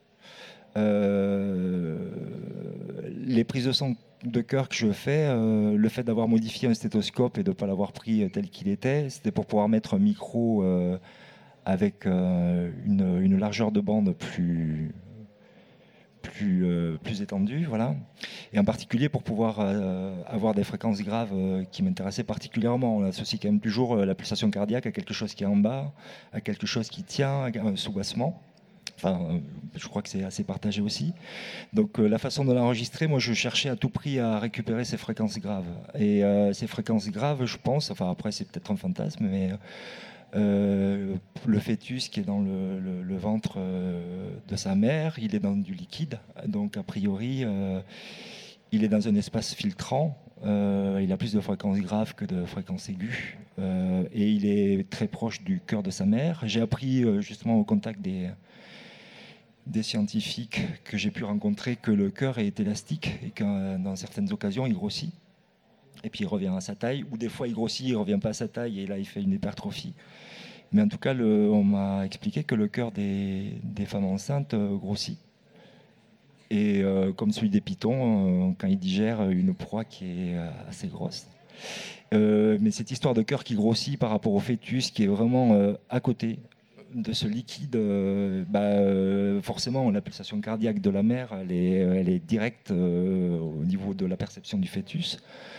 Euh, les prises de son de cœur que je fais, euh, le fait d'avoir modifié un stéthoscope et de ne pas l'avoir pris tel qu'il était, c'était pour pouvoir mettre un micro euh, avec euh, une, une largeur de bande plus... Plus, euh, plus étendue, voilà. Et en particulier pour pouvoir euh, avoir des fréquences graves euh, qui m'intéressaient particulièrement. On associe quand même toujours euh, la pulsation cardiaque à quelque chose qui est en bas, à quelque chose qui tient, à un soubassement. Enfin, euh, je crois que c'est assez partagé aussi. Donc euh, la façon de l'enregistrer, moi je cherchais à tout prix à récupérer ces fréquences graves. Et euh, ces fréquences graves, je pense, enfin après c'est peut-être un fantasme, mais... Euh, le fœtus qui est dans le, le, le ventre euh, de sa mère, il est dans du liquide, donc a priori euh, il est dans un espace filtrant, euh, il a plus de fréquences graves que de fréquences aiguës, euh, et il est très proche du cœur de sa mère. J'ai appris euh, justement au contact des, des scientifiques que j'ai pu rencontrer que le cœur est élastique et que dans certaines occasions il grossit. Et puis il revient à sa taille, ou des fois il grossit, il ne revient pas à sa taille, et là il fait une hypertrophie. Mais en tout cas, le, on m'a expliqué que le cœur des, des femmes enceintes euh, grossit. Et euh, comme celui des pitons, euh, quand ils digèrent une proie qui est euh, assez grosse. Euh, mais cette histoire de cœur qui grossit par rapport au fœtus, qui est vraiment euh, à côté de ce liquide, euh, bah, euh, forcément, la pulsation cardiaque de la mère, elle est, elle est directe euh, au niveau de la perception du fœtus.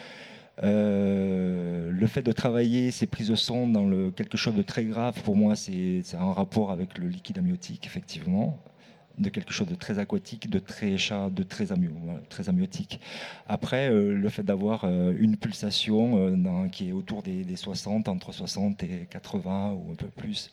Euh, le fait de travailler ces prises de son dans le, quelque chose de très grave, pour moi, c'est, c'est un rapport avec le liquide amniotique, effectivement, de quelque chose de très aquatique, de très chat, de très, amio, très amniotique. Après, euh, le fait d'avoir euh, une pulsation euh, dans, qui est autour des, des soixante, entre soixante et quatre-vingts ou un peu plus.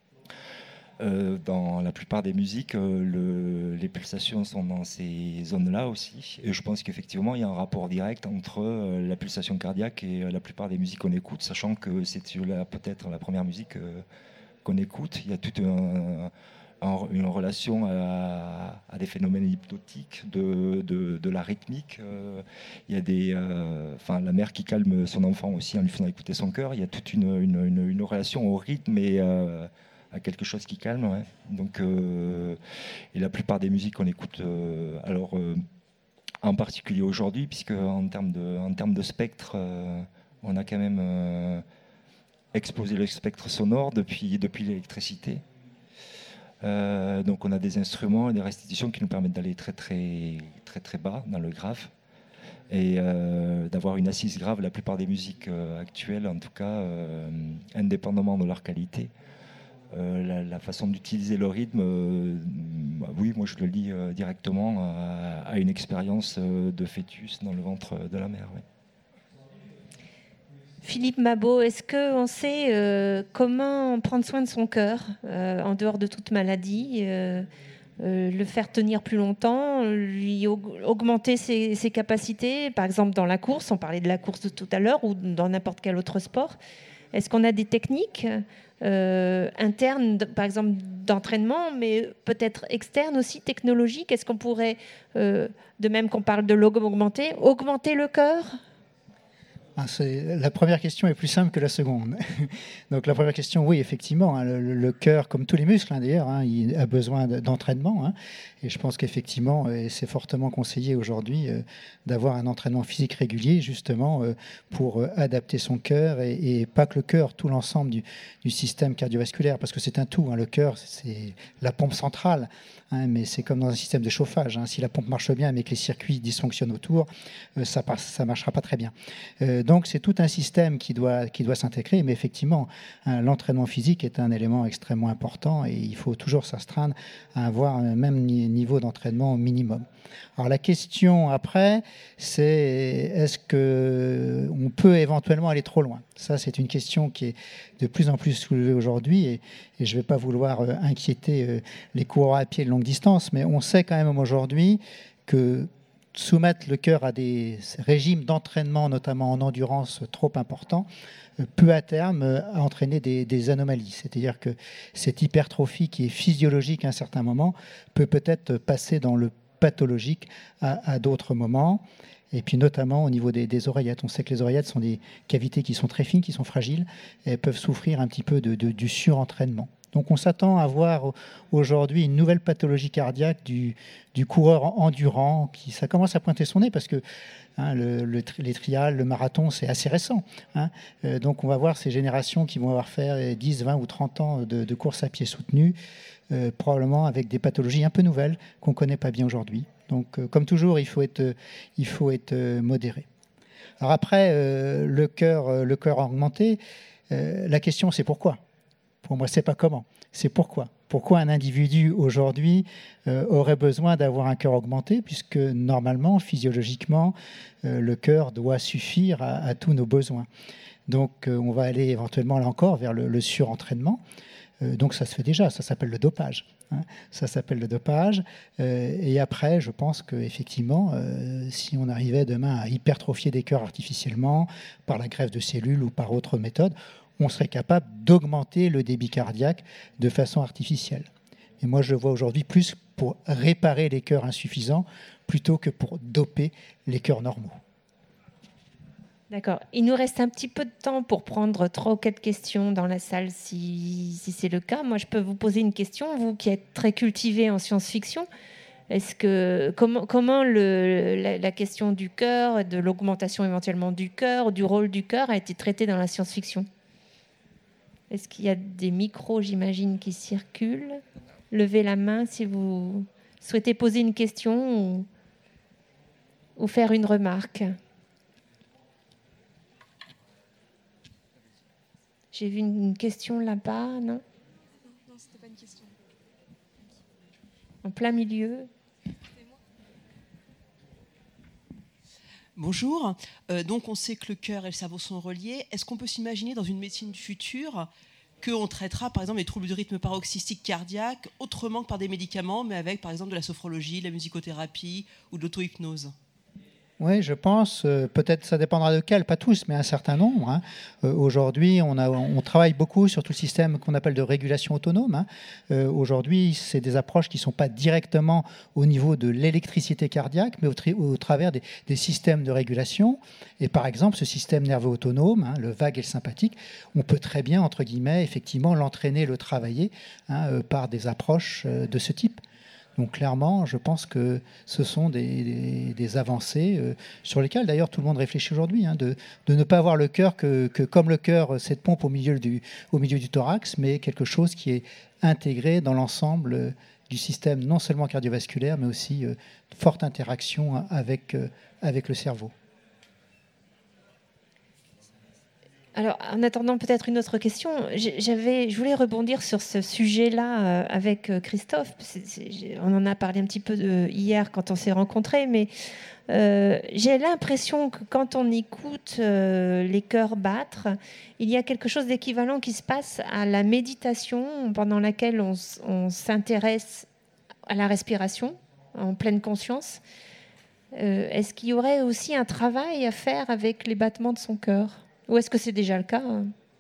Euh, dans la plupart des musiques, euh, le, les pulsations sont dans ces zones-là aussi. Et je pense qu'effectivement, il y a un rapport direct entre euh, la pulsation cardiaque et euh, la plupart des musiques qu'on écoute, sachant que c'est peut-être la première musique euh, qu'on écoute. Il y a toute un, un, une relation à, à des phénomènes hypnotiques, de, de, de la rythmique. Euh, il y a des, euh, enfin, la mère qui calme son enfant aussi en lui faisant écouter son cœur. Il y a toute une, une, une, une relation au rythme et euh, à quelque chose qui calme, ouais. Donc, euh, et la plupart des musiques qu'on écoute, euh, alors euh, en particulier aujourd'hui, puisque en termes de, en termes de spectre, euh, on a quand même euh, explosé le spectre sonore depuis, depuis l'électricité. Euh, donc, on a des instruments et des restitutions qui nous permettent d'aller très, très, très, très bas dans le grave et euh, d'avoir une assise grave. La plupart des musiques euh, actuelles, en tout cas, euh, indépendamment de leur qualité. Euh, la, la façon d'utiliser le rythme, euh, bah oui, moi je le lis euh, directement à, à une expérience euh, de fœtus dans le ventre de la mère. Oui. Philippe Mabot, est-ce qu'on sait euh, comment prendre soin de son cœur euh, en dehors de toute maladie, euh, euh, le faire tenir plus longtemps, lui aug- augmenter ses, ses capacités, par exemple dans la course, on parlait de la course de tout à l'heure, ou dans n'importe quel autre sport. Est-ce qu'on a des techniques euh, internes, par exemple d'entraînement, mais peut-être externes aussi, technologiques? Est-ce qu'on pourrait, euh, de même qu'on parle de l'augmenter, augmenter le cœur? Ah, c'est, la première question est plus simple que la seconde. Donc la première question, oui, effectivement, hein, le, le cœur, comme tous les muscles hein, d'ailleurs, hein, il a besoin de, d'entraînement. Hein, et je pense qu'effectivement, et c'est fortement conseillé aujourd'hui euh, d'avoir un entraînement physique régulier, justement, euh, pour euh, adapter son cœur, et, et pas que le cœur, tout l'ensemble du, du système cardiovasculaire, parce que c'est un tout. Hein, le cœur, c'est la pompe centrale, hein, mais c'est comme dans un système de chauffage. Hein, si la pompe marche bien, mais que les circuits dysfonctionnent autour, euh, ça ne marchera pas très bien. Euh, Donc c'est tout un système qui doit, qui doit s'intégrer, mais effectivement, hein, l'entraînement physique est un élément extrêmement important et il faut toujours s'astreindre à avoir un même niveau d'entraînement minimum. Alors la question après, c'est est-ce qu'on peut éventuellement aller trop loin? Ça, c'est une question qui est de plus en plus soulevée aujourd'hui et, et je ne vais pas vouloir euh, inquiéter euh, les coureurs à pied de longue distance, mais on sait quand même aujourd'hui que soumettre le cœur à des régimes d'entraînement, notamment en endurance, trop importants, peut à terme entraîner des, des anomalies. C'est-à-dire que cette hypertrophie qui est physiologique à un certain moment peut peut-être passer dans le pathologique à, à d'autres moments. Et puis notamment au niveau des, des oreillettes. On sait que les oreillettes sont des cavités qui sont très fines, qui sont fragiles, et peuvent souffrir un petit peu de, de, du surentraînement. Donc on s'attend à voir aujourd'hui une nouvelle pathologie cardiaque du, du coureur endurant, qui ça commence à pointer son nez parce que hein, le, le, les trials, le marathon, c'est assez récent. Hein. Euh, donc on va voir ces générations qui vont avoir fait dix, vingt ou trente ans de, de course à pied soutenue, euh, probablement avec des pathologies un peu nouvelles qu'on ne connaît pas bien aujourd'hui. Donc euh, comme toujours, il faut être, il faut être euh, modéré. Alors après, euh, le cœur, le cœur augmenté, euh, la question c'est pourquoi ? Pour moi, c'est pas comment, c'est pourquoi. Pourquoi un individu aujourd'hui euh, aurait besoin d'avoir un cœur augmenté, puisque normalement, physiologiquement, euh, le cœur doit suffire à, à tous nos besoins. Donc, euh, on va aller éventuellement là encore vers le, le surentraînement. Euh, donc, ça se fait déjà, ça s'appelle le dopage. Hein, ça s'appelle le dopage. Euh, et après, je pense qu'effectivement, euh, si on arrivait demain à hypertrophier des cœurs artificiellement, par la greffe de cellules ou par autre méthode, on serait capable d'augmenter le débit cardiaque de façon artificielle. Et moi, je le vois aujourd'hui plus pour réparer les cœurs insuffisants plutôt que pour doper les cœurs normaux. D'accord. Il nous reste un petit peu de temps pour prendre trois ou quatre questions dans la salle, si, si c'est le cas. Moi, je peux vous poser une question, vous qui êtes très cultivé en science-fiction. Est-ce que, comment, comment le, la, la question du cœur, de l'augmentation éventuellement du cœur, du rôle du cœur a été traitée dans la science-fiction ? Est-ce qu'il y a des micros, j'imagine, qui circulent? Levez la main si vous souhaitez poser une question ou, ou faire une remarque. J'ai vu une question là-bas, non? Non, c'était pas une question. En plein milieu. Bonjour. Euh, donc, on sait que le cœur et le cerveau sont reliés. Est-ce qu'on peut s'imaginer dans une médecine du futur qu'on traitera, par exemple, les troubles du rythme paroxystique cardiaque autrement que par des médicaments, mais avec, par exemple, de la sophrologie, de la musicothérapie ou de l'auto-hypnose? Oui, je pense, euh, peut-être ça dépendra de quel, pas tous, mais un certain nombre. Hein. Euh, aujourd'hui, on, a, on travaille beaucoup sur tout le système qu'on appelle de régulation autonome. Hein. Euh, aujourd'hui, c'est des approches qui ne sont pas directement au niveau de l'électricité cardiaque, mais au, tri- au travers des, des systèmes de régulation. Et par exemple, ce système nerveux autonome, hein, le vague et le sympathique, on peut très bien, entre guillemets, effectivement, l'entraîner, le travailler hein, euh, par des approches euh, de ce type. Donc clairement, je pense que ce sont des, des, des avancées euh, sur lesquelles d'ailleurs tout le monde réfléchit aujourd'hui, hein, de, de ne pas avoir le cœur que, que comme le cœur, cette pompe au milieu, du, au milieu du thorax, mais quelque chose qui est intégré dans l'ensemble euh, du système non seulement cardiovasculaire, mais aussi euh, forte interaction avec, euh, avec le cerveau. Alors, en attendant peut-être une autre question, j'avais, je voulais rebondir sur ce sujet-là euh, avec Christophe. C'est, c'est, on en a parlé un petit peu de, hier quand on s'est rencontrés, mais euh, j'ai l'impression que quand on écoute euh, les cœurs battre, il y a quelque chose d'équivalent qui se passe à la méditation pendant laquelle on, on s'intéresse à la respiration en pleine conscience. Euh, est-ce qu'il y aurait aussi un travail à faire avec les battements de son cœur ? Ou est-ce que c'est déjà le cas?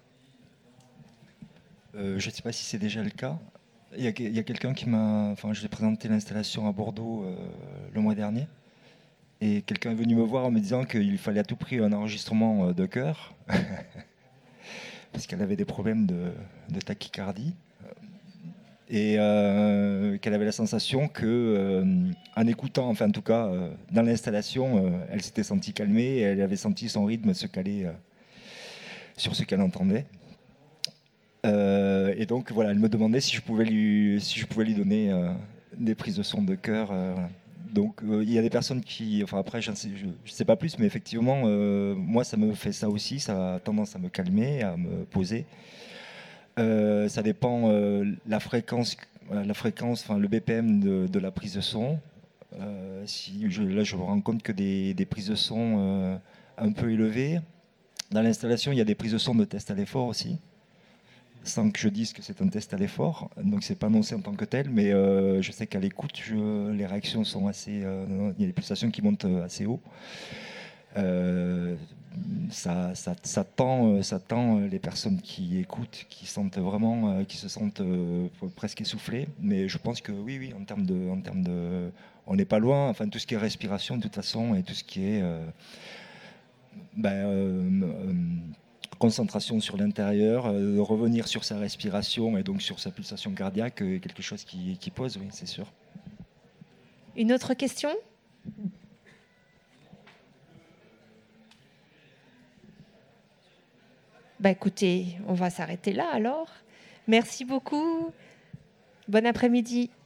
euh, Je ne sais pas si c'est déjà le cas. Il y a, il y a quelqu'un qui m'a... Enfin, je lui ai présenté l'installation à Bordeaux euh, le mois dernier. Et quelqu'un est venu me voir en me disant qu'il fallait à tout prix un enregistrement de cœur. Parce qu'elle avait des problèmes de, de tachycardie. Et euh, qu'elle avait la sensation que, euh, en écoutant, enfin en tout cas, euh, dans l'installation, euh, elle s'était sentie calmée et elle avait senti son rythme se caler euh, sur ce qu'elle entendait. Euh, et donc voilà, elle me demandait si je pouvais lui, si je pouvais lui donner euh, des prises de son de cœur. Euh, voilà. Donc euh, il y a des personnes qui, enfin après je ne sais, sais pas plus, mais effectivement euh, moi ça me fait ça aussi, ça a tendance à me calmer, à me poser. Euh, ça dépend euh, la fréquence, la fréquence, enfin le B P M de, de la prise de son. Euh, si je, là je me rends compte que des, des prises de son euh, un peu élevées. Dans l'installation, il y a des prises de son de test à l'effort aussi, sans que je dise que c'est un test à l'effort. Donc c'est pas annoncé en tant que tel, mais euh, je sais qu'à l'écoute, je, les réactions sont assez, euh, il y a des pulsations qui montent assez haut. Euh, ça, ça, ça, tend, ça tend les personnes qui écoutent, qui sentent vraiment, qui se sentent euh, presque essoufflées. Mais je pense que oui, oui, en termes de, en termes de, on n'est pas loin. Enfin, tout ce qui est respiration, de toute façon, et tout ce qui est euh, ben, euh, euh, concentration sur l'intérieur, euh, revenir sur sa respiration et donc sur sa pulsation cardiaque, est quelque chose qui, qui pose, oui, c'est sûr. Une autre question ? Bah écoutez, on va s'arrêter là alors. Merci beaucoup. Bon après-midi.